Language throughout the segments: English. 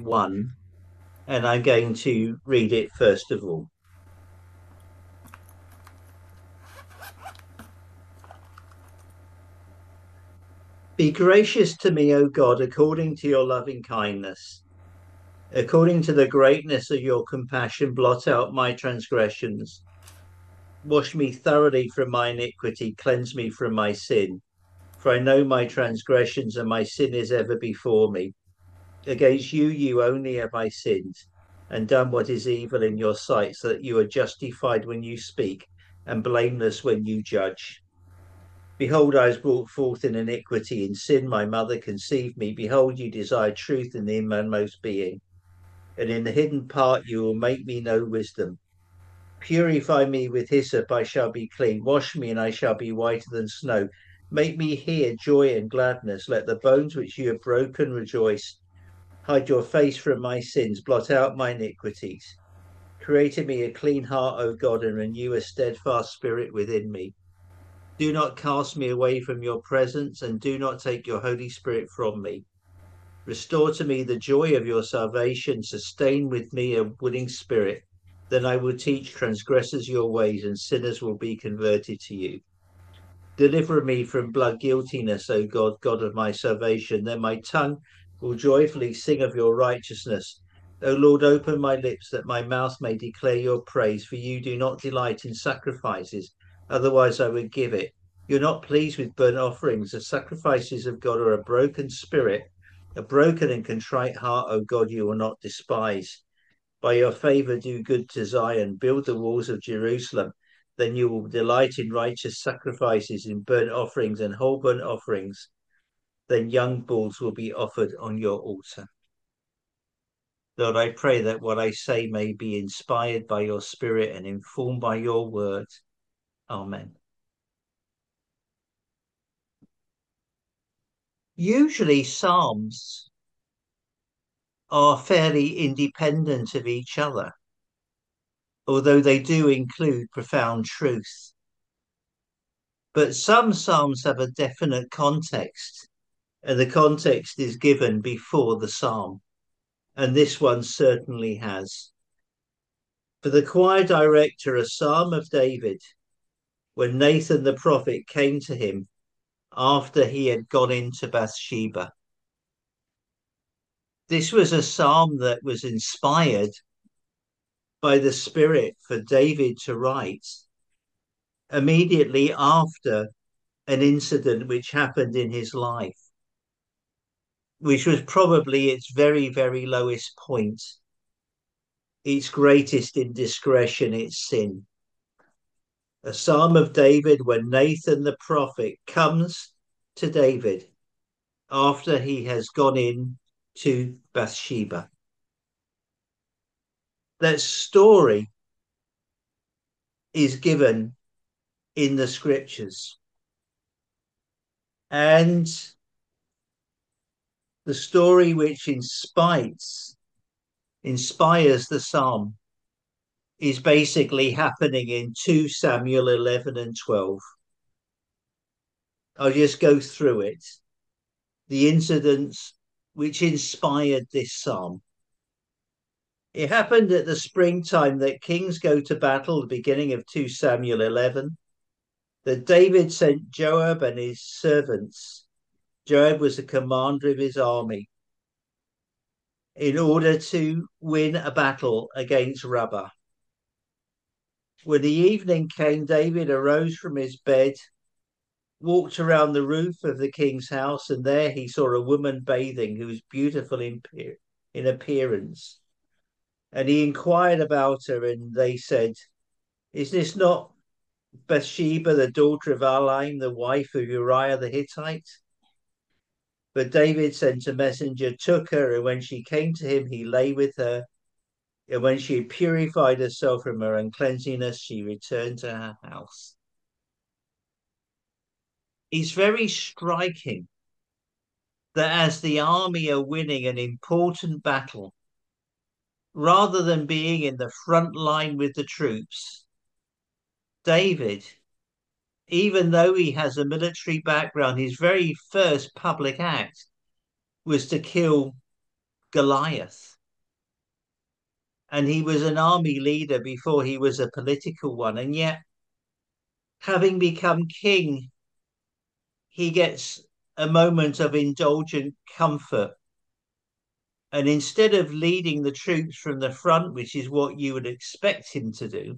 1, and I'm going to read it first of all. Be gracious to me, O God, according to your loving kindness. According to the greatness of your compassion, blot out my transgressions. Wash me thoroughly from my iniquity, cleanse me from my sin. For I know my transgressions, and my sin is ever before me. Against you, you only have I sinned, and done what is evil in your sight, so that you are justified when you speak, and blameless when you judge. Behold, I was brought forth in iniquity. In sin my mother conceived me. Behold, you desire truth in the inmost being, and in the hidden part you will make me know wisdom. Purify me with hyssop, I shall be clean. Wash me, and I shall be whiter than snow. Make me hear joy and gladness. Let the bones which you have broken rejoice. Hide your face from my sins. Blot out my iniquities. Create in me a clean heart, O God, and renew a steadfast spirit within me. Do not cast me away from your presence, and do not take your Holy Spirit from me. Restore to me the joy of your salvation. Sustain with me a willing spirit. Then I will teach transgressors your ways, and sinners will be converted to you. Deliver me from blood guiltiness, O God, God of my salvation. Then my tongue will joyfully sing of your righteousness. O Lord, open my lips that my mouth may declare your praise, for you do not delight in sacrifices, otherwise I would give it. You're not pleased with burnt offerings. The sacrifices of God are a broken spirit, a broken and contrite heart, O God, you will not despise. By your favor, do good to Zion, build the walls of Jerusalem. Then you will delight in righteous sacrifices, in burnt offerings and whole burnt offerings. Then young bulls will be offered on your altar. Lord, I pray that what I say may be inspired by your Spirit and informed by your word. Amen. Usually, Psalms are fairly independent of each other, although they do include profound truth. But some Psalms have a definite context, and the context is given before the Psalm, and this one certainly has. For the choir director, a Psalm of David, when Nathan the prophet came to him after he had gone into Bathsheba. This was a psalm that was inspired by the Spirit for David to write immediately after an incident which happened in his life, which was probably its very, very lowest point, its greatest indiscretion, its sin. A psalm of David when Nathan the prophet comes to David after he has gone in to Bathsheba. That story is given in the scriptures. And the story which inspires the psalm is basically happening in 2 Samuel 11 and 12. I'll just go through it. The incidents which inspired this psalm. It happened at the springtime that kings go to battle, the beginning of 2 Samuel 11, that David sent Joab and his servants. Joab was the commander of his army in order to win a battle against Rabbah. When the evening came, David arose from his bed, walked around the roof of the king's house, and there he saw a woman bathing who was beautiful in appearance. And he inquired about her, and they said, "Is this not Bathsheba, the daughter of Ahliam, the wife of Uriah the Hittite?" But David sent a messenger, took her, and when she came to him, he lay with her. And when she had purified herself from her uncleanliness, she returned to her house. It's very striking that as the army are winning an important battle, rather than being in the front line with the troops, David, even though he has a military background, his very first public act was to kill Goliath. And he was an army leader before he was a political one. And yet, having become king, he gets a moment of indulgent comfort. And instead of leading the troops from the front, which is what you would expect him to do,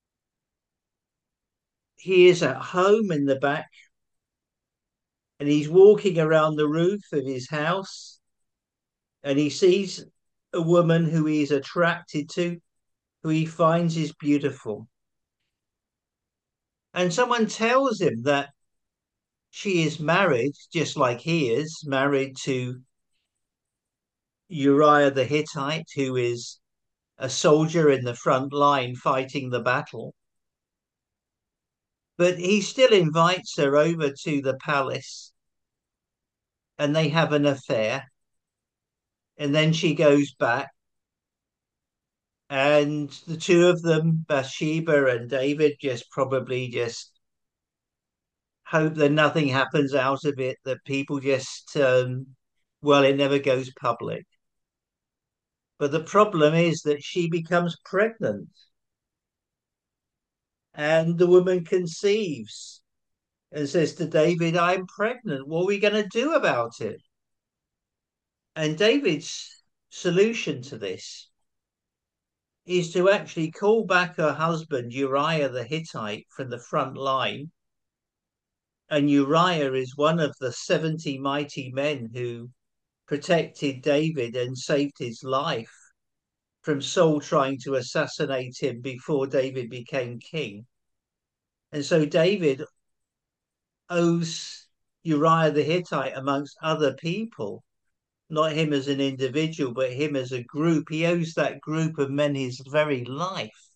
he is at home in the back and he's walking around the roof of his house and he sees a woman who he is attracted to, who he finds is beautiful. And someone tells him that she is married, just like he is, married to Uriah the Hittite, who is a soldier in the front line fighting the battle. But he still invites her over to the palace and they have an affair. And then she goes back, and the two of them, Bathsheba and David, just hope that nothing happens out of it, that people well, it never goes public. But the problem is that she becomes pregnant and the woman conceives and says to David, I'm pregnant. What are we going to do about it? And David's solution to this is to actually call back her husband, Uriah the Hittite, from the front line. And Uriah is one of the 70 mighty men who protected David and saved his life from Saul trying to assassinate him before David became king. And so David owes Uriah the Hittite, amongst other people, not him as an individual, but him as a group. He owes that group of men his very life.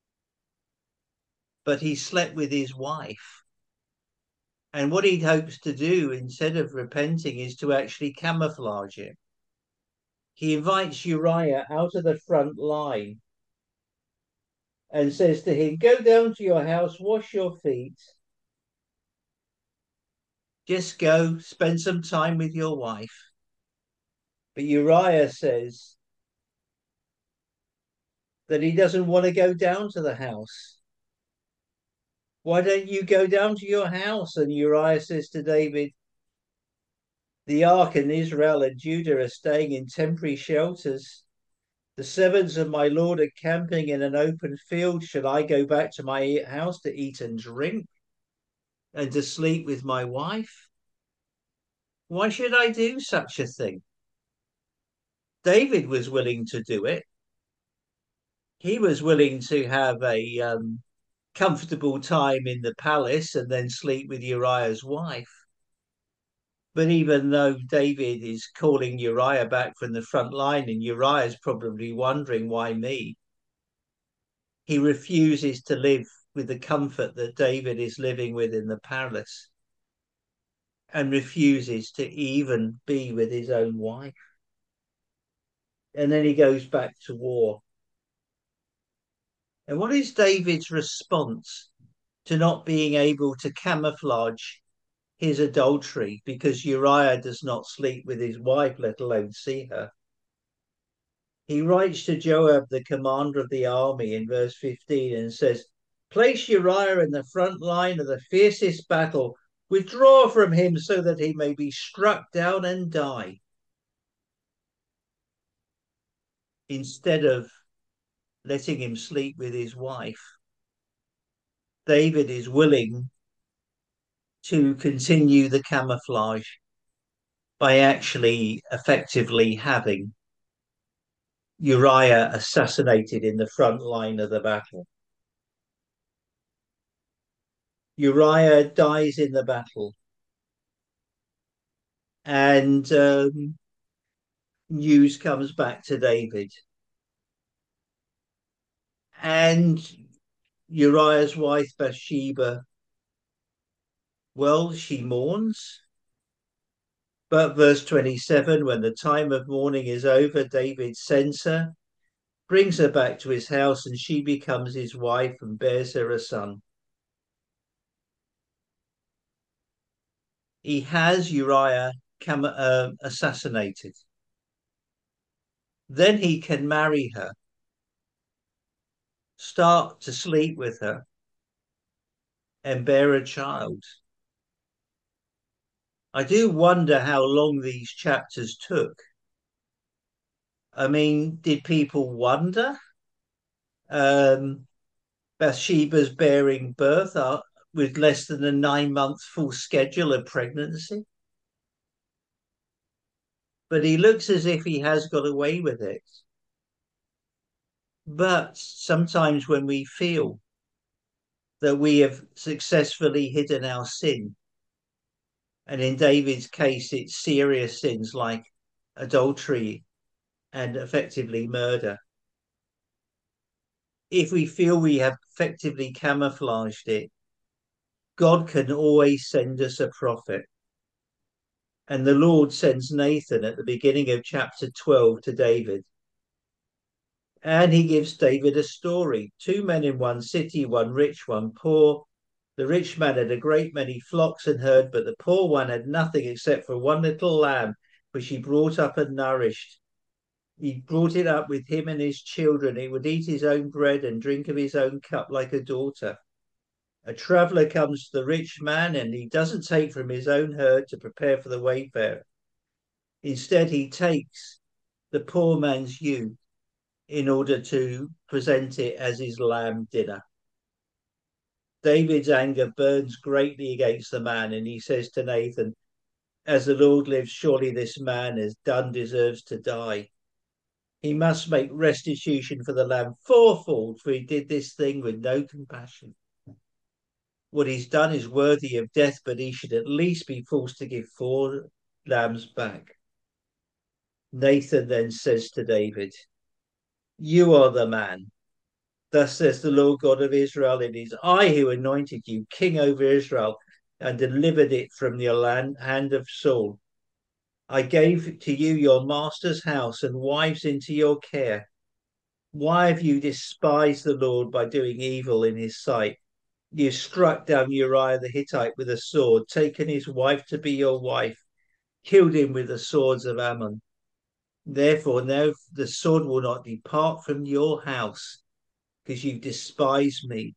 But he slept with his wife. And what he hopes to do, instead of repenting, is to actually camouflage it. He invites Uriah out of the front line and says to him, go down to your house, wash your feet. Just go, spend some time with your wife. But Uriah says that he doesn't want to go down to the house. Why don't you go down to your house? And Uriah says to David, the ark and Israel and Judah are staying in temporary shelters. The servants of my lord are camping in an open field. Should I go back to my house to eat and drink and to sleep with my wife? Why should I do such a thing? David was willing to do it. He was willing to have a comfortable time in the palace and then sleep with Uriah's wife. But even though David is calling Uriah back from the front line and Uriah is probably wondering, why me? He refuses to live with the comfort that David is living with in the palace and refuses to even be with his own wife. And then he goes back to war. And what is David's response to not being able to camouflage his adultery because Uriah does not sleep with his wife, let alone see her? He writes to Joab, the commander of the army, in verse 15 and says, place Uriah in the front line of the fiercest battle. Withdraw from him so that he may be struck down and die. Instead of letting him sleep with his wife, David is willing to continue the camouflage by actually effectively having Uriah assassinated in the front line of the battle. Uriah dies in the battle, and news comes back to David. And Uriah's wife, Bathsheba, well, she mourns. But verse 27, when the time of mourning is over, David sends her, brings her back to his house, and she becomes his wife and bears her a son. He has Uriah assassinated. Then he can marry her, start to sleep with her, and bear a child. I do wonder how long these chapters took. I mean, did people wonder? Um, Bathsheba's bearing birth with less than a 9 month full schedule of pregnancy. But he looks as if he has got away with it. But sometimes when we feel that we have successfully hidden our sin, and in David's case, it's serious sins like adultery and effectively murder. If we feel we have effectively camouflaged it, God can always send us a prophet. And the Lord sends Nathan at the beginning of chapter 12 to David. And he gives David a story. Two men in one city, one rich, one poor. The rich man had a great many flocks and herds, but the poor one had nothing except for one little lamb, which he brought up and nourished. He brought it up with him and his children. It would eat his own bread and drink of his own cup like a daughter. A traveller comes to the rich man, and he doesn't take from his own herd to prepare for the wayfarer. Instead, he takes the poor man's ewe in order to present it as his lamb dinner. David's anger burns greatly against the man, and he says to Nathan, "As the Lord lives, surely this man has done deserves to die. He must make restitution for the lamb fourfold, for he did this thing with no compassion. What he's done is worthy of death, but he should at least be forced to give 4 lambs back." Nathan then says to David, "You are the man. Thus says the Lord God of Israel, it is I who anointed you king over Israel and delivered it from the hand of Saul. I gave to you your master's house and wives into your care. Why have you despised the Lord by doing evil in his sight? You struck down Uriah the Hittite with a sword, taken his wife to be your wife, killed him with the swords of Ammon. Therefore, now the sword will not depart from your house, because you despise me.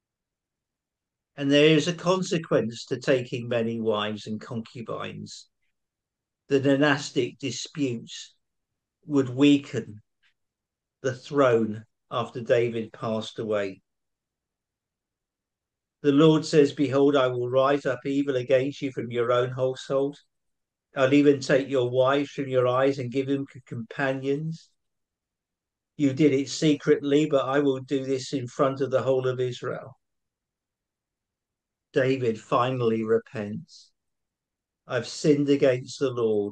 And there is a consequence to taking many wives and concubines. The dynastic disputes would weaken the throne after David passed away. The Lord says, "Behold, I will rise up evil against you from your own household. I'll even take your wives from your eyes and give them companions. You did it secretly, but I will do this in front of the whole of Israel." David finally repents. "I've sinned against the Lord.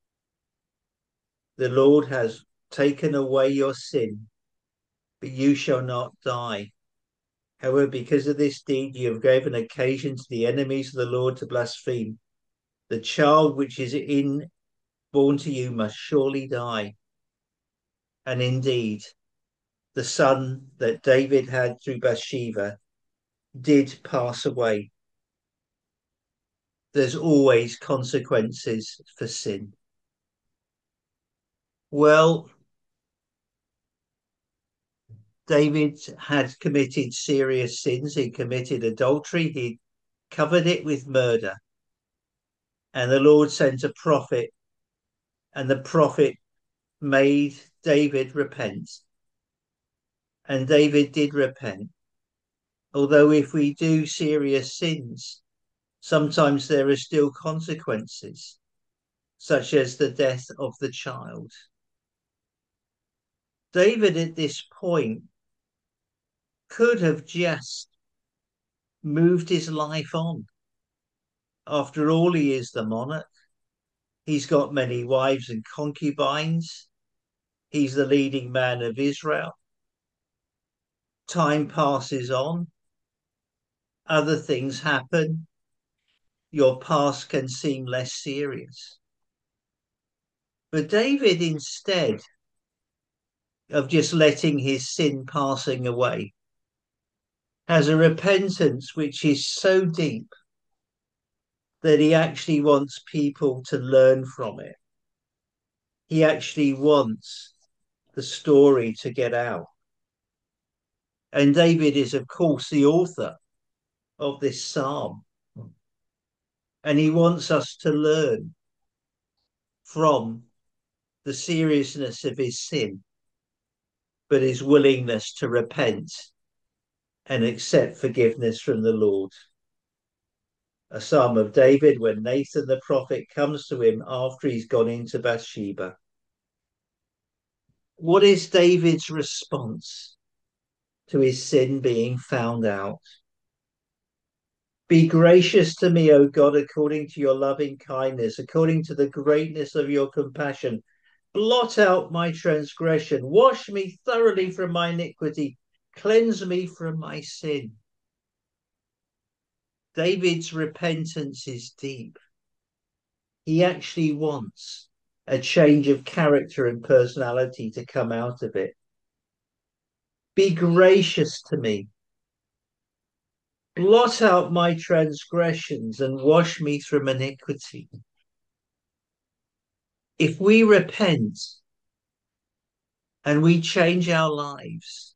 The Lord has taken away your sin, but you shall not die. However, because of this deed, you have given occasion to the enemies of the Lord to blaspheme. The child which is born to you must surely die." And indeed, the son that David had through Bathsheba did pass away. There's always consequences for sin. Well, David had committed serious sins. He committed adultery. He covered it with murder. And the Lord sent a prophet, and the prophet made David repent. And David did repent. Although if we do serious sins, sometimes there are still consequences, such as the death of the child. David at this point could have just moved his life on. After all, he is the monarch. He's got many wives and concubines. He's the leading man of Israel. Time passes on. Other things happen. Your past can seem less serious. But David, instead of just letting his sin passing away, has a repentance which is so deep that he actually wants people to learn from it. He actually wants the story to get out. And David is, of course, the author of this psalm. And he wants us to learn from the seriousness of his sin, but his willingness to repent and accept forgiveness from the Lord. A psalm of David when Nathan the prophet comes to him after he's gone into Bathsheba. What is David's response to his sin being found out? Be gracious to me, O God, according to your loving kindness, according to the greatness of your compassion. Blot out my transgression. Wash me thoroughly from my iniquity. Cleanse me from my sin. David's repentance is deep. He actually wants a change of character and personality to come out of it. Be gracious to me. Blot out my transgressions and wash me from iniquity. If we repent and we change our lives,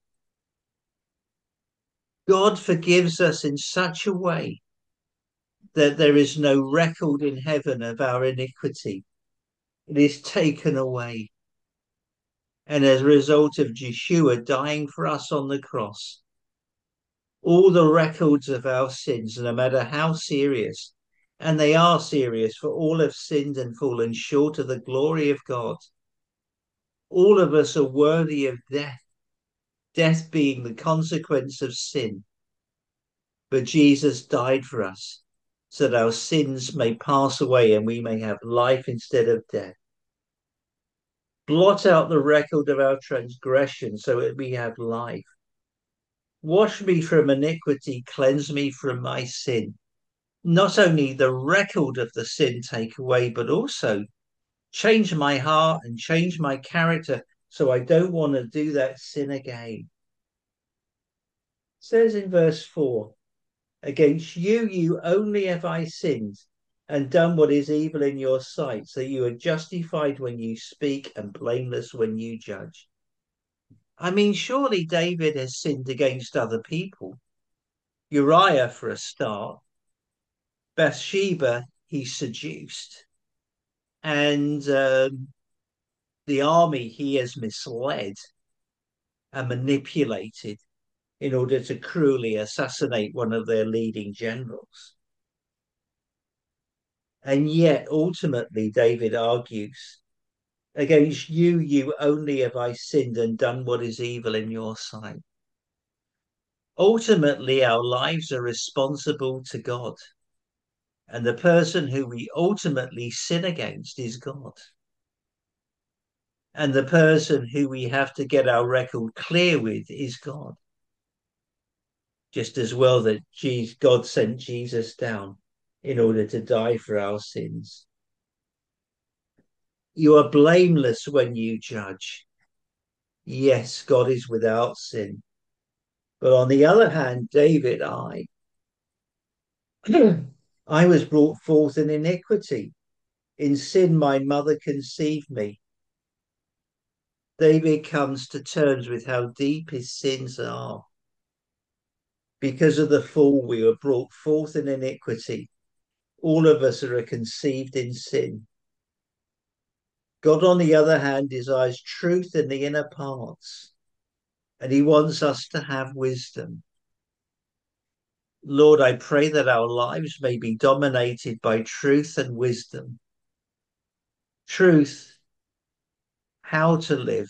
God forgives us in such a way that there is no record in heaven of our iniquity. It is taken away. And as a result of Yeshua dying for us on the cross, all the records of our sins, no matter how serious, and they are serious, for all have sinned and fallen short of the glory of God. All of us are worthy of death, death being the consequence of sin. But Jesus died for us so that our sins may pass away and we may have life instead of death. Blot out the record of our transgression so that we have life. Wash me from iniquity, cleanse me from my sin. Not only the record of the sin take away, but also change my heart and change my character so I don't want to do that sin again. It says in verse 4, against you only have I sinned and done what is evil in your sight, so you are justified when you speak and blameless when you judge. I mean, surely David has sinned against other people. Uriah, for a start. Bathsheba, he seduced. And the army he has misled and manipulated in order to cruelly assassinate one of their leading generals. And yet, ultimately, David argues, against you only have I sinned and done what is evil in your sight. Ultimately, our lives are responsible to God. And the person who we ultimately sin against is God. And the person who we have to get our record clear with is God. Just as well that God sent Jesus down in order to die for our sins. You are blameless when you judge. Yes, God is without sin. But on the other hand, David, I was brought forth in iniquity. In sin, my mother conceived me. David comes to terms with how deep his sins are. Because of the fall, we were brought forth in iniquity. All of us are conceived in sin. God, on the other hand, desires truth in the inner parts, and he wants us to have wisdom. Lord, I pray that our lives may be dominated by truth and wisdom. Truth, how to live,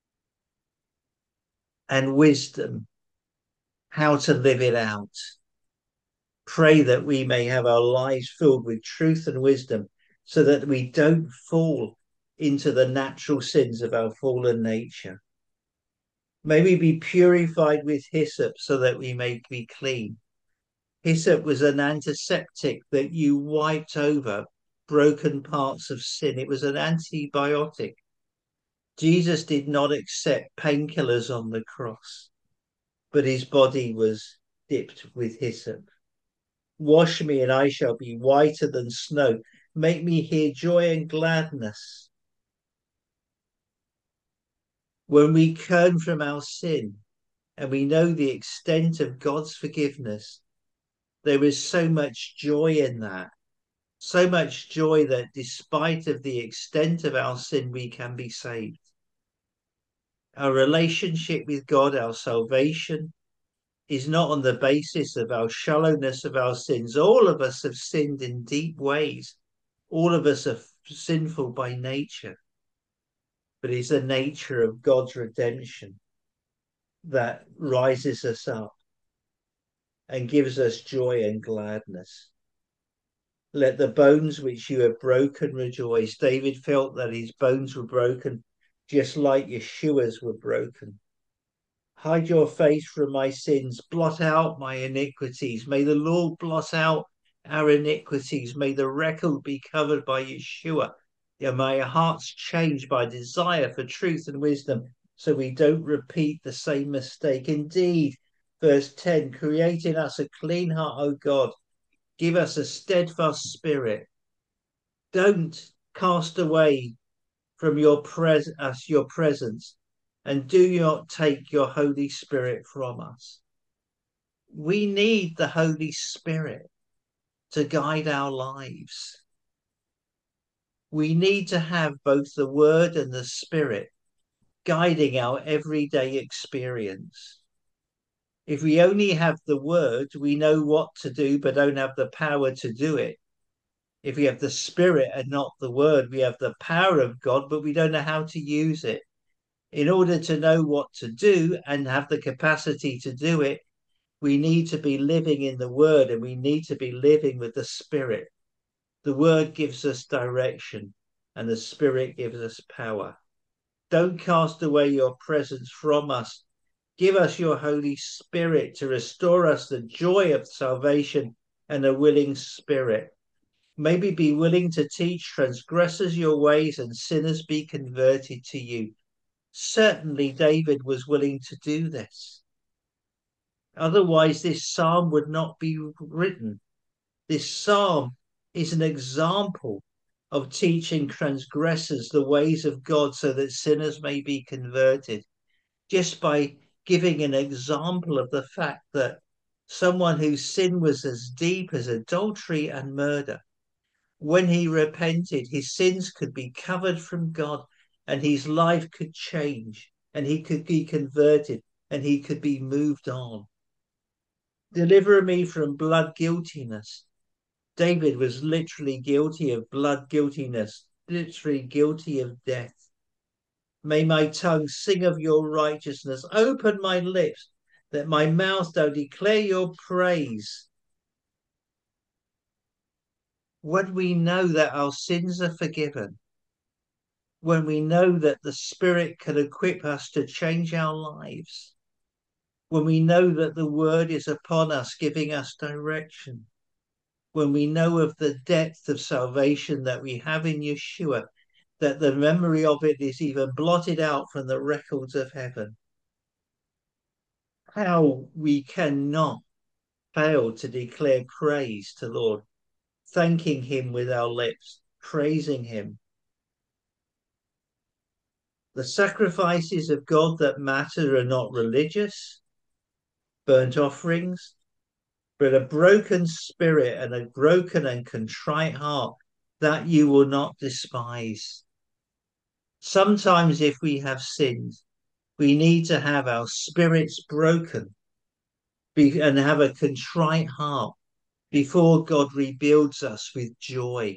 and wisdom, how to live it out. Pray that we may have our lives filled with truth and wisdom so that we don't fall into the natural sins of our fallen nature. May we be purified with hyssop so that we may be clean. Hyssop was an antiseptic that you wiped over broken parts of sin. It was an antibiotic. Jesus did not accept painkillers on the cross, but his body was dipped with hyssop. Wash me and I shall be whiter than snow. Make me hear joy and gladness. When we turn from our sin and we know the extent of God's forgiveness, there is so much joy in that. So much joy that despite of the extent of our sin, we can be saved. Our relationship with God, our salvation, is not on the basis of our shallowness of our sins. All of us have sinned in deep ways. All of us are sinful by nature. But it's the nature of God's redemption that rises us up and gives us joy and gladness. Let the bones which you have broken rejoice. David felt that his bones were broken, just like Yeshua's were broken. Hide your face from my sins, blot out my iniquities. May the Lord blot out our iniquities. May the record be covered by Yeshua. May our hearts change by desire for truth and wisdom, so we don't repeat the same mistake. Indeed, verse 10, create in us a clean heart, O God. Give us a steadfast spirit. Don't cast away from your presence, and do not take your Holy Spirit from us. We need the Holy Spirit to guide our lives. We need to have both the Word and the Spirit guiding our everyday experience. If we only have the Word, we know what to do, but don't have the power to do it. If we have the Spirit and not the Word, we have the power of God, but we don't know how to use it. In order to know what to do and have the capacity to do it, we need to be living in the Word, and we need to be living with the Spirit. The Word gives us direction and the Spirit gives us power. Don't cast away your presence from us. Give us your Holy Spirit to restore us the joy of salvation and a willing spirit. Maybe be willing to teach transgressors your ways and sinners be converted to you. Certainly David was willing to do this. Otherwise, this psalm would not be written. This psalm is an example of teaching transgressors the ways of God so that sinners may be converted, just by giving an example of the fact that someone whose sin was as deep as adultery and murder, when he repented, his sins could be covered from God and his life could change and he could be converted and he could be moved on. Deliver me from blood guiltiness. David was literally guilty of blood guiltiness, literally guilty of death. May my tongue sing of your righteousness. Open my lips, that my mouth shall declare your praise. When we know that our sins are forgiven, when we know that the Spirit can equip us to change our lives, when we know that the Word is upon us, giving us direction, when we know of the depth of salvation that we have in Yeshua, that the memory of it is even blotted out from the records of heaven, how we cannot fail to declare praise to Lord, thanking him with our lips, praising him. The sacrifices of God that matter are not religious, burnt offerings, but a broken spirit and a broken and contrite heart that you will not despise. Sometimes if we have sinned, we need to have our spirits broken and have a contrite heart before God rebuilds us with joy.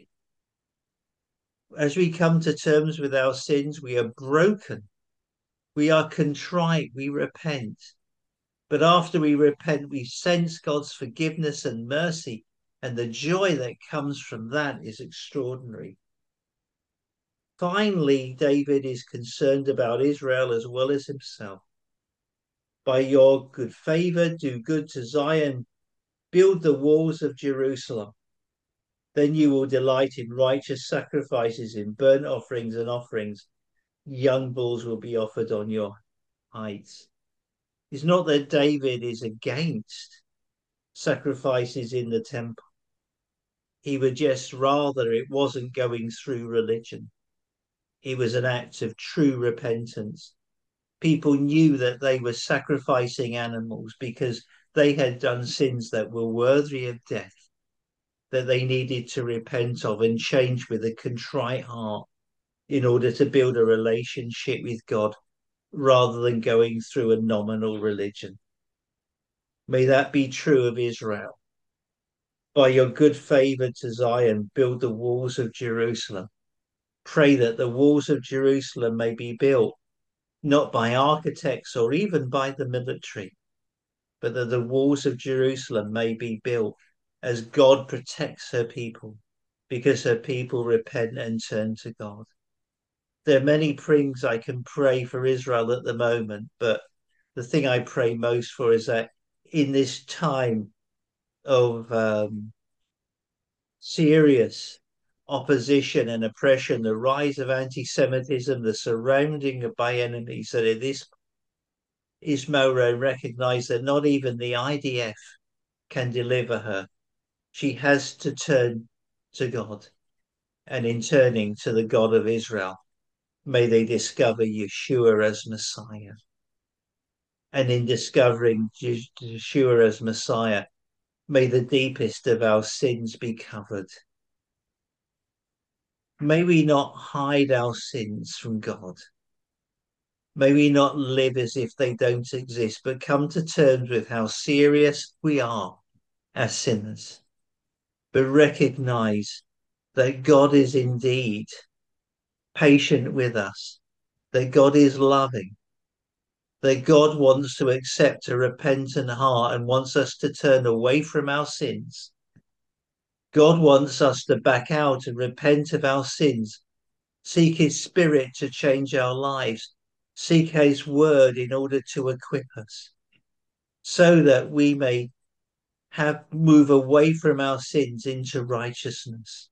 As we come to terms with our sins, we are broken. We are contrite. We repent. But after we repent, we sense God's forgiveness and mercy, and the joy that comes from that is extraordinary. Finally, David is concerned about Israel as well as himself. By your good favor, do good to Zion, build the walls of Jerusalem. Then you will delight in righteous sacrifices, in burnt offerings and offerings. Young bulls will be offered on your heights. It's not that David is against sacrifices in the temple. He would just rather it wasn't going through religion. It was an act of true repentance. people knew that they were sacrificing animals because they had done sins that were worthy of death, that they needed to repent of and change with a contrite heart in order to build a relationship with God rather than going through a nominal religion. May that be true of Israel. By your good favor to Zion, build the walls of Jerusalem. Pray that the walls of Jerusalem may be built, not by architects or even by the military, but that the walls of Jerusalem may be built as God protects her people, because her people repent and turn to God. There are many things I can pray for Israel at the moment, but the thing I pray most for is that in this time of serious opposition and oppression, the rise of anti-Semitism, the surrounding by enemies, that in this Ismail recognized that not even the IDF can deliver her. She has to turn to God. And in turning to the God of Israel, may they discover Yeshua as Messiah. And in discovering Yeshua as Messiah, may the deepest of our sins be covered. May we not hide our sins from God. May we not live as if they don't exist, but come to terms with how serious we are as sinners, but recognize that God is indeed patient with us, that God is loving, that God wants to accept a repentant heart and wants us to turn away from our sins. God wants us to back out and repent of our sins, seek his spirit to change our lives, seek his word in order to equip us, so that we may move away from our sins into righteousness.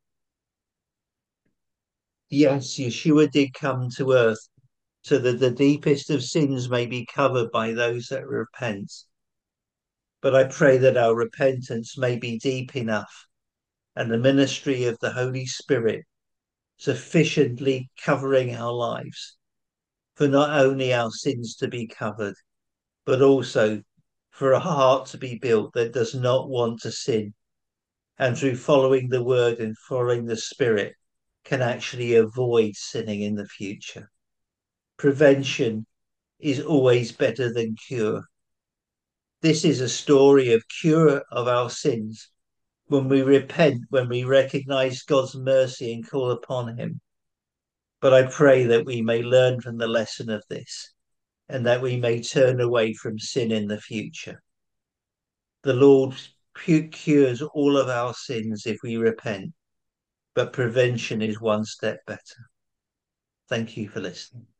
Yes, Yeshua did come to earth so that the deepest of sins may be covered by those that repent. But I pray that our repentance may be deep enough and the ministry of the Holy Spirit sufficiently covering our lives for not only our sins to be covered, but also for a heart to be built that does not want to sin, and through following the word and following the Spirit can actually avoid sinning in the future. Prevention is always better than cure. This is a story of cure of our sins. When we repent, when we recognize God's mercy and call upon him. But I pray that we may learn from the lesson of this and that we may turn away from sin in the future. The Lord cures all of our sins if we repent, but prevention is one step better. Thank you for listening.